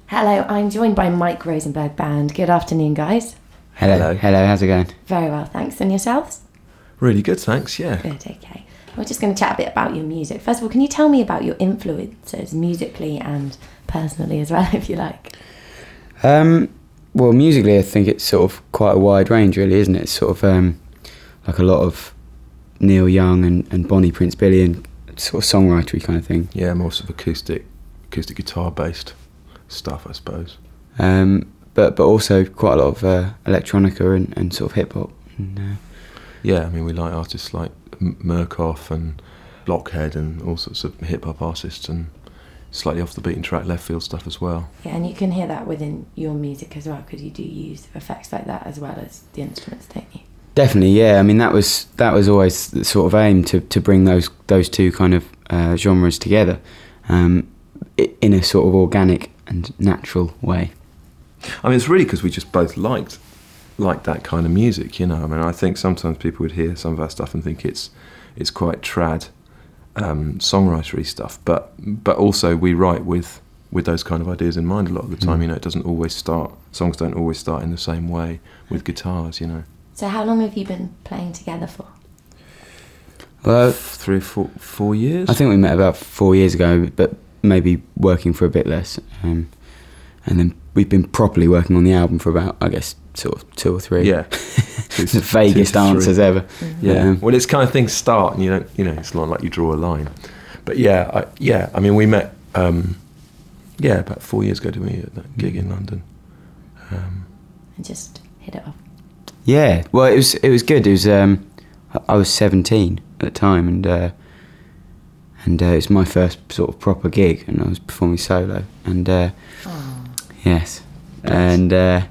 Hello, I'm joined by Mike Rosenberg Band. Good afternoon, guys. Hello, how's it going? Very well, thanks. And yourselves? Really good, thanks, yeah. Good, okay. We're just going to chat a bit about your music. First of all, can you tell me about your influences, musically and personally as well, if you like? Well, musically, I think it's sort of quite a wide range, really, isn't it? It's sort of like a lot of Neil Young and Bonnie Prince Billy and sort of songwritery kind of thing. Yeah, more sort of acoustic guitar-based stuff, I suppose. But also quite a lot of electronica and sort of hip-hop. Yeah, I mean, we like artists like Murkoff and Blockhead and all sorts of hip-hop artists and slightly off the beaten track left field stuff as well. Yeah, and you can hear that within your music as well, because you do use effects like that as well as the instruments, don't you? Definitely, yeah. I mean, that was always the sort of aim to bring those two kind of genres together in a sort of organic and natural way. I mean, it's really because we just both liked that kind of music, you know. I mean, I think sometimes people would hear some of our stuff and think it's quite trad songwritery stuff, but also we write with those kind of ideas in mind a lot of the time. You know, songs don't always start in the same way with guitars, you know. So how long have you been playing together for? Well, 3 or 4 years. I think we met about 4 years ago, but maybe working for a bit less. And then we've been properly working on the album for about, I guess, sort of 2 or 3. Yeah. It's the vaguest answers ever. Mm-hmm. Yeah. Well, it's kind of things start and you know, it's not like you draw a line. But I mean, we met, about 4 years ago, didn't we, at that gig in London. And just hit it off. Yeah, well, it was good. It was I was 17 at the time, and it was my first sort of proper gig, and I was performing solo, and yes, and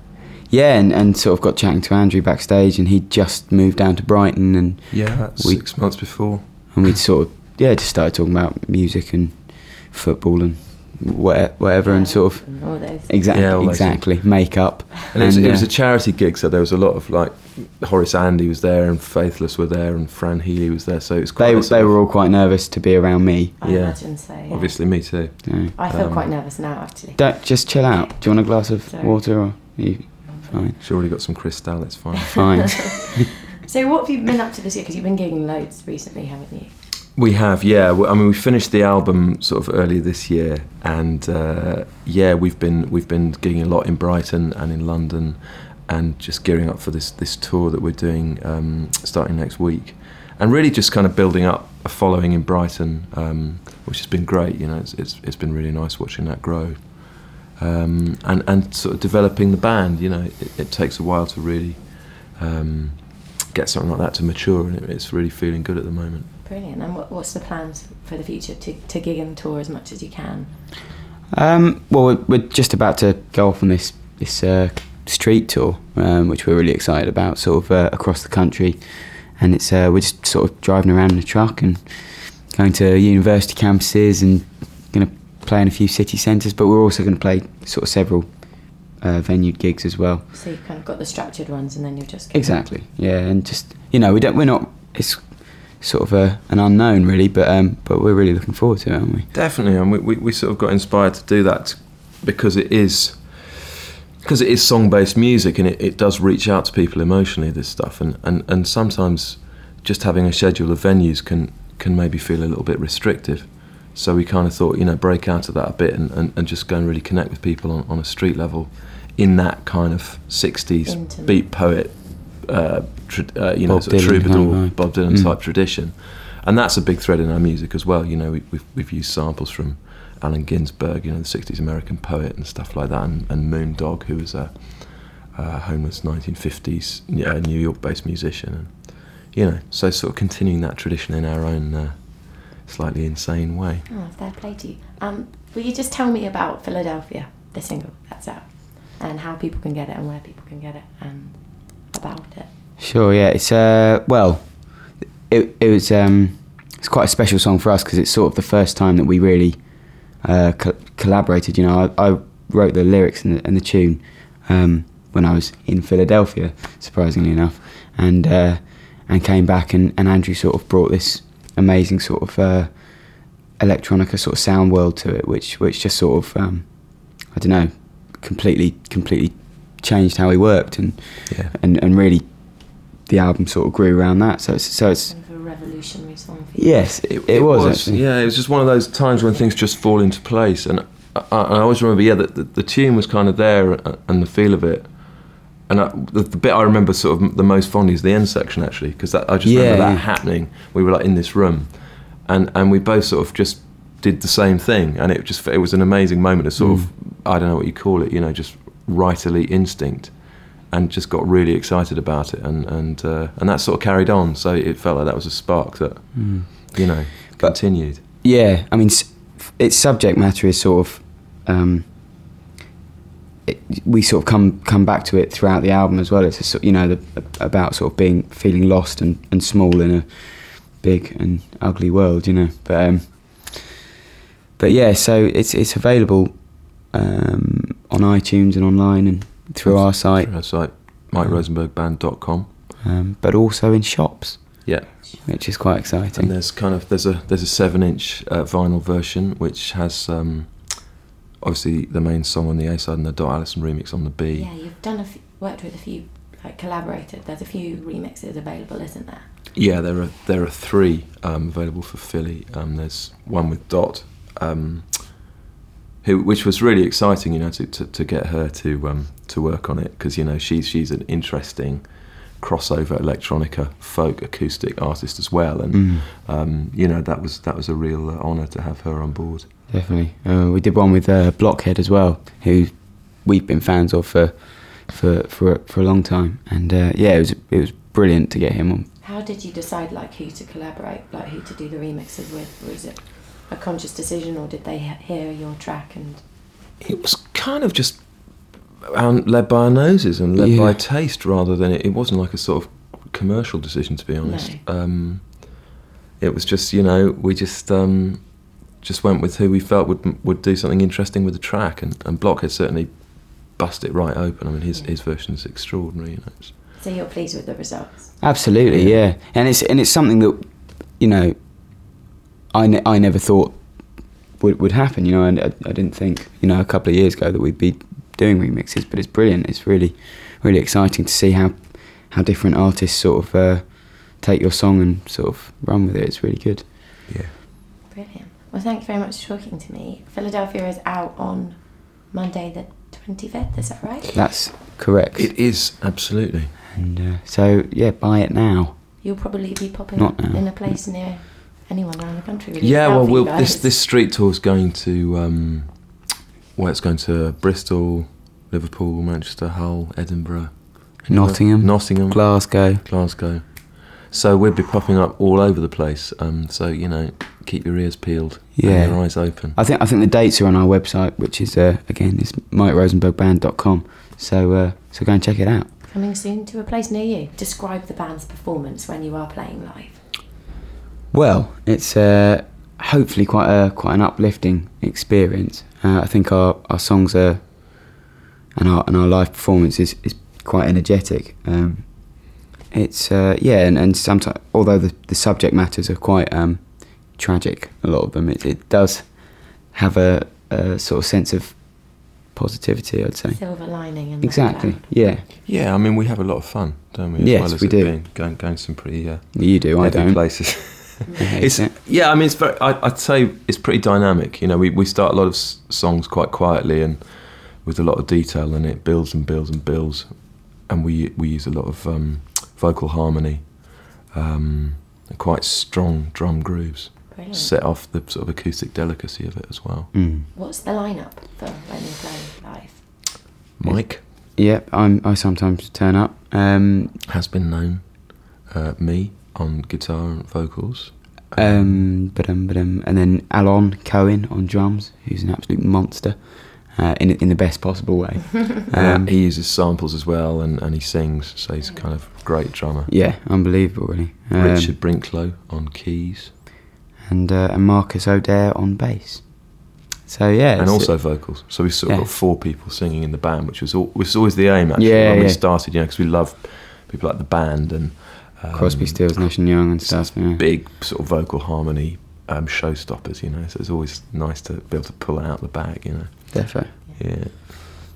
and sort of got chatting to Andrew backstage, and he'd just moved down to Brighton, and 6 months before, and we'd sort of just started talking about music and football and whatever, and sort of all those. exactly makeup. And it was a charity gig, so there was a lot of like Horace Andy was there, and Faithless were there, and Fran Healy was there. So it was quite. They were all quite nervous to be around me. I imagine so. Yeah. Obviously, me too. Yeah. I feel quite nervous now, actually. Don't just chill out. Do you want a glass of water, or are you fine? Sure, already got some Cristal. It's fine. Fine. So what have you been up to this year? Because you've been gigging loads recently, haven't you? We have, yeah. I mean, we finished the album sort of earlier this year, and we've been gigging a lot in Brighton and in London, and just gearing up for this tour that we're doing starting next week, and really just kind of building up a following in Brighton, which has been great. You know, it's been really nice watching that grow, and sort of developing the band. You know, it takes a while to really get something like that to mature, and it's really feeling good at the moment. Brilliant. And what's the plans for the future to gig and tour as much as you can? Well, we're just about to go off on this street tour, which we're really excited about, sort of across the country, and it's we're just sort of driving around in a truck and going to university campuses and going to play in a few city centres, but we're also going to play sort of several venue gigs as well. So you've kind of got the structured ones, and then you're just exactly, yeah, and just we're not. It's sort of an unknown, really, but we're really looking forward to it, aren't we? Definitely, and we sort of got inspired to do that because it is song-based music, and it does reach out to people emotionally, this stuff, and sometimes just having a schedule of venues can maybe feel a little bit restrictive. So we kind of thought, break out of that a bit and just go and really connect with people on a street level in that kind of 60s Intimate. beat poet, Dylan, troubadour, Bob Dylan type tradition, and that's a big thread in our music as well. We've used samples from Allen Ginsberg, the 60s American poet and stuff like that, and Moondog, who was a homeless 1950s New York-based musician, and so sort of continuing that tradition in our own slightly insane way. Oh, fair play to you. Will you just tell me about Philadelphia, the single that's out, and how people can get it and where people can get it and about it? Sure, yeah. It's it's quite a special song for us because it's sort of the first time that we really collaborated. I wrote the lyrics and the tune when I was in Philadelphia, surprisingly enough, and came back and Andrew sort of brought this amazing sort of electronica sort of sound world to it, which just sort of completely changed how he worked, and Yeah. and really the album sort of grew around that. So it's Kind of a revolutionary song for you. yes, it was actually. Yeah, it was just one of those times when things just fall into place, and I always remember, that the tune was kind of there and the feel of it, and the bit I remember sort of the most fondly is the end section actually, because I just remember that happening. We were like in this room, and we both sort of just did the same thing, and it was an amazing moment of sort of, I don't know what you call it, just writerly instinct, and just got really excited about it, and that sort of carried on. So it felt like that was a spark that continued. Yeah, I mean, its subject matter is sort of, we sort of come back to it throughout the album as well. It's about sort of feeling lost and small in a big and ugly world, But yeah, so it's available on iTunes and online and through our site. Through our site, MikeRosenbergBand.com. But also in shops. Yeah. Which is quite exciting. And there's a 7-inch vinyl version which has obviously the main song on the A side and the Dot Allison remix on the B. Yeah, you've done worked with a few, like collaborated. There's a few remixes available, isn't there? Yeah, there are 3 available for Philly. There's one with Dot, which was really exciting, to get her to work on it, because she's an interesting crossover electronica folk acoustic artist as well, and that was a real honour to have her on board. Definitely. We did one with Blockhead as well, who we've been fans of for a long time, and it was brilliant to get him on. How did you decide who to collaborate, who to do the remixes with? Was it a conscious decision, or did they hear your track and? It was kind of just led by our noses and led by taste, rather than it wasn't like a sort of commercial decision, to be honest. No. It was just we just went with who we felt would do something interesting with the track, and Blockhead certainly bust it right open. I mean, his version is extraordinary. So you're pleased with the results? Absolutely, yeah. And it's something that I never thought would happen. And I didn't think a couple of years ago that we'd be doing remixes, but it's brilliant. It's really, really exciting to see how different artists sort of take your song and sort of run with it. It's really good. Yeah. Brilliant. Well, thank you very much for talking to me. Philadelphia is out on Monday the 25th, is that right? That's correct. It is, absolutely. And so, buy it now. You'll probably be popping Not up now. in a place near anyone around the country. Really. Yeah, Out well, for you guys. this street tour is going to it's going to Bristol, Liverpool, Manchester, Hull, Edinburgh, Nottingham, Glasgow. Glasgow. So we'll be popping up all over the place. So keep your ears peeled, and your eyes open. I think the dates are on our website, which is again it's MikeRosenbergBand.com. So go and check it out. Coming soon to a place near you. Describe the band's performance when you are playing live. Well, it's hopefully quite an uplifting experience. I think our songs are and our live performance is quite energetic. It's and sometimes, although the subject matters are quite tragic, a lot of them, it does have a sort of sense of positivity, I'd say. Silver lining in Exactly. that cloud. Yeah. Yeah, I mean, we have a lot of fun, don't we? As Yes, well as we it do. Being, going some pretty You do. I heavy don't. places. I hate it. Yeah, I mean, it's very. I'd say it's pretty dynamic. We start a lot of songs quite quietly and with a lot of detail, and it builds and builds and builds, and we use a lot of vocal harmony, and quite strong drum grooves. Brilliant. Set off the sort of acoustic delicacy of it as well. What's the lineup for when you play live? Mike Yep, I sometimes turn up. has been known. Me on guitar and vocals. And then Alon Cohen on drums, who's an absolute monster, in the best possible way. He uses samples as well, and he sings, so he's a kind of great drummer. Yeah, unbelievable, really. Richard Brinklow on keys. And Marcus O'Dare on bass. So yeah, And also vocals. So we've sort of got 4 people singing in the band, which was always the aim, actually, when we started, because we love people like the band and Crosby, Stills, Nash and Young and stuff. Yeah. big sort of vocal harmony showstoppers, so it's always nice to be able to pull it out the bag, Defo. Yeah.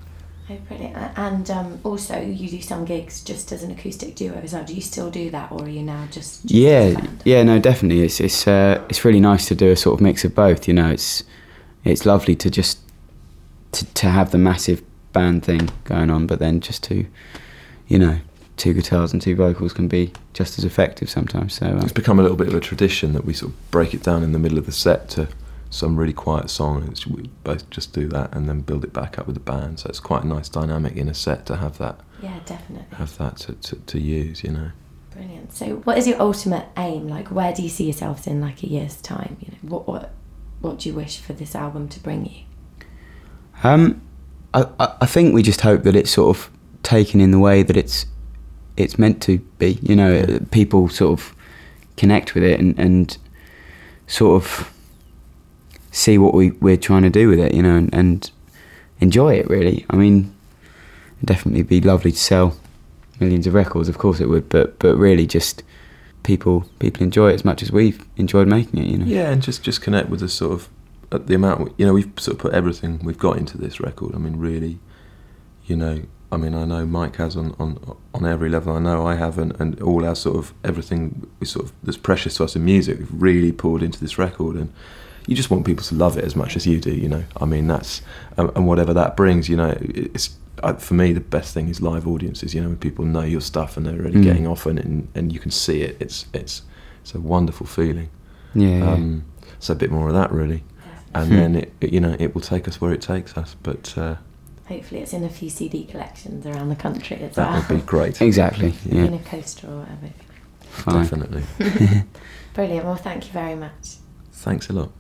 Oh, brilliant. And also you do some gigs just as an acoustic duo as well. Do you still do that, or are you now just as a band? Yeah, no, definitely. It's really nice to do a sort of mix of both. You know, it's lovely to just to have the massive band thing going on, but then just to, you know, 2 guitars and 2 vocals can be just as effective sometimes. So it's become a little bit of a tradition that we sort of break it down in the middle of the set to some really quiet song, and we both just do that and then build it back up with the band. So it's quite a nice dynamic in a set to have that. Yeah, definitely. Have that to use, you know. Brilliant. So, what is your ultimate aim? Like, where do you see yourselves in like a year's time? You know, what do you wish for this album to bring you? I think we just hope that it's sort of taken in the way that it's meant to be. You know, people sort of connect with it and sort of see what we're trying to do with it, you know, and enjoy it, really. I mean, it'd definitely be lovely to sell millions of records, of course it would, but really just people enjoy it as much as we've enjoyed making it, you know. Yeah, and just connect with the sort of the amount, you know, we've sort of put everything we've got into this record. I mean, really, you know, I mean, I know Mike has on every level. I know I have, and all our sort of everything we sort of that's precious to us in music, we've really poured into this record, and you just want people to love it as much as you do, you know. I mean, that's and whatever that brings, you know. It's for me the best thing is live audiences, you know, when people know your stuff and they're really getting off and you can see it. It's a wonderful feeling. Yeah. So a bit more of that, really, and then it you know, it will take us where it takes us, but. Hopefully it's in a few CD collections around the country as well. That would be great. Exactly, yeah. In a coaster or whatever. Fine. Definitely. Brilliant. Well, thank you very much. Thanks a lot.